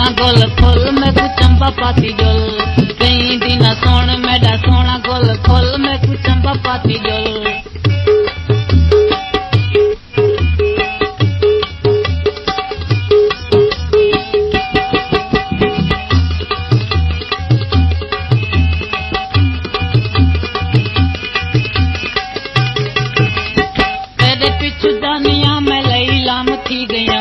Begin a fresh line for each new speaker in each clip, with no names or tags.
सोना गोल फुल मैं कुछ चंपा पाती जल कई दिन सोन मेरा सोना गोल फुल मैं कुछ चंपा पाती जल तेरे पिछु जानिया मैं लई लाम थी गया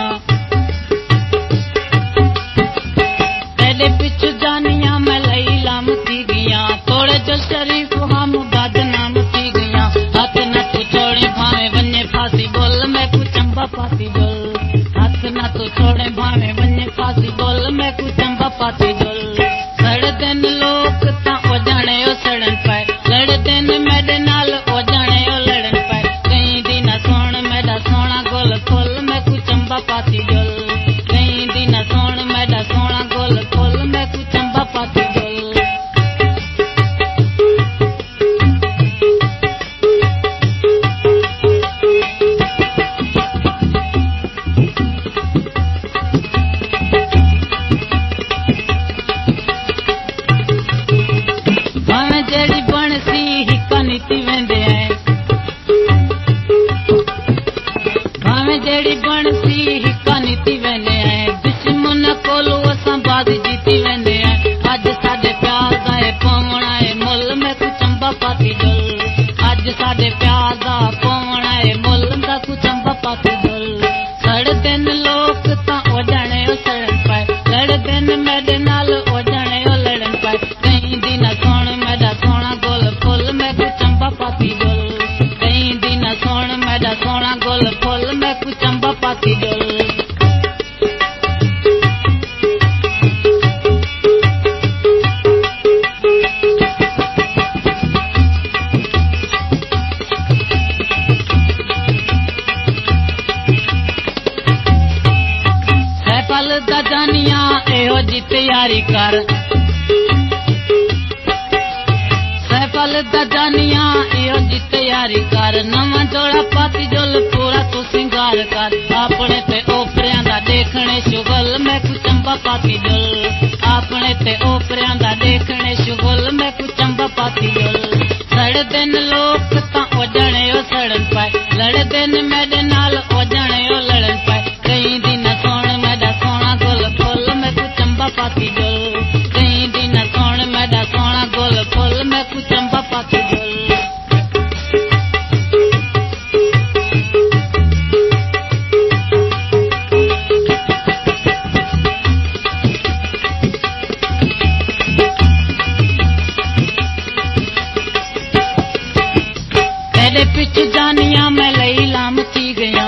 तेरे पिछु जानिया मैं लई लाम थी गया तोड़े जो शरीफ हम बदनाम थी गया हाथ न तू छोड़े भावे बन्ने फांसी बोल मैं कुछ चंपा पाती बोल हाथ न तू छोड़े भावे बन्ने फांसी बोल मैं कुछ चंपा पाती बोल सड़ दिन लोग ता ओ जाने ओ सड़न पाए लड़ दिन मेरे नाल ओ जाने ओ लड़न पाए कई दिन सोन मेरा सोना गोल फुल मैं कुछ चंपा पाती बोल कई दिन सोन मेरा सोना गोल फुल मैं कुछ चंपा पाती बोल भावे जेड़ी बनसी हिक्का नीति वेंदे हैं भावे जेड़ी बनसी हिक्का नीति वेंदे हैं दुश्मन कोलो असां बाज जीती वेंदे हैं अज साडे प्यार दा पवना है मुल मैं कुछ चंपा पाती जल अज साडे प्यार दा पवना है मुल दा कुछ चंपा पाती जल सड़ दिन लोक ता ओ जाने ओ सड़न पाए लड़ दिन मेरे नाल ओ जाने ओ लड़न पाए कई दिन सोन मेरा सोना गोल फुल मैं कुछ चंपा पाती जल कई दिन सोन मेरा सोना गोल फुल मैं कुछ चंपा पाती जल सैफल दा जानिया एहो जी तैयारी कर सैफल दा जानिया एहो जी तैयारी कर नवा जोड़ा पाती जल पूरा तू सिंगार कर अपने ते ओपरियां दा देखने शुगल मैं कुछ चंपा पाती जल अपने ते ओपरियां दा देखने शुगल मैं कुछ चंपा पाती जल सड़ दिन लोक ता ओ जाने ओ सड़न पाए लड़ दिन मेरे नाल ओ जाने ओ लड़न पाए कई दिन सोन मेरा सोना गोल फुल मैं कुछ चंपा पाती जल कई दिन सोन मेरा सोना गोल फुल मैं कुछ चंपा पाती जल तेरे पिछु जानिया मैं लई लाम थी गया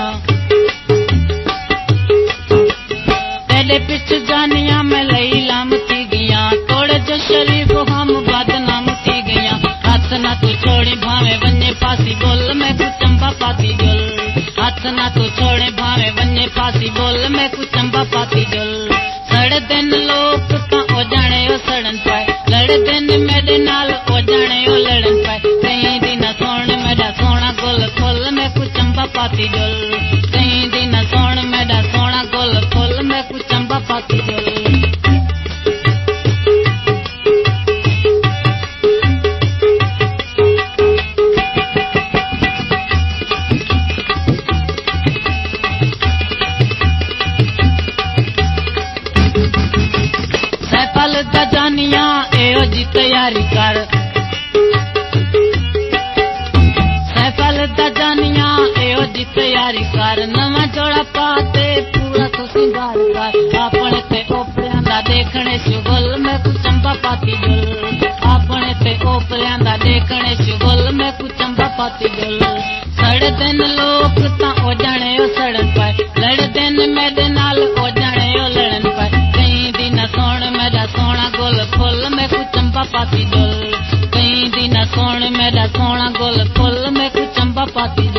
तेरे पिछु जानिया मैं लई लाम थी गया तोड़े जो शरीफ हम बदनाम थी गया हाथ ना तू छोड़े भावे बन्ने फांसी बोल मैं कुछ चंपा पाती जल हाथ ना तू छोड़े भावे बन्ने फांसी बोल मैं कुछ चंपा पाती जल सड़ दिन लोक ता ओ जाने ओ सड़न पाए लड़ दिन मेरे नाल ओ जाने ओ लड़न पाए कई दिन सोन मेरा सोना गोल फुल मैं कुछ चंपा पाती जल कई दिन सोन मेरा सोना गोल फुल मैं कुछ चंपा पाती जल सैफल दा जानिया एहो जी तैयारी कर सैफल दा जानिया एहो जी तैयारी कर नवा जोड़ा पाते पूरा तो सिंगार कर अपने ते ओपरियां दा देखने शुगल मैं कुछ चंपा पाती जल अपने ते ओपरियां दा देखने शुगल मैं कुछ चंपा पाती जल सड़ दिन लोक ता ओ जाने ओ सड़न पाए लड़ दिन मेरे नाल ओ जाने ओ लड़न पाए कई दिन सोन मेरा सोना गोल फुल मैं कुछ चंपा पाती जल कई दिन सोन मेरा सोना गोल फुल मैं कुछ चंपा पाती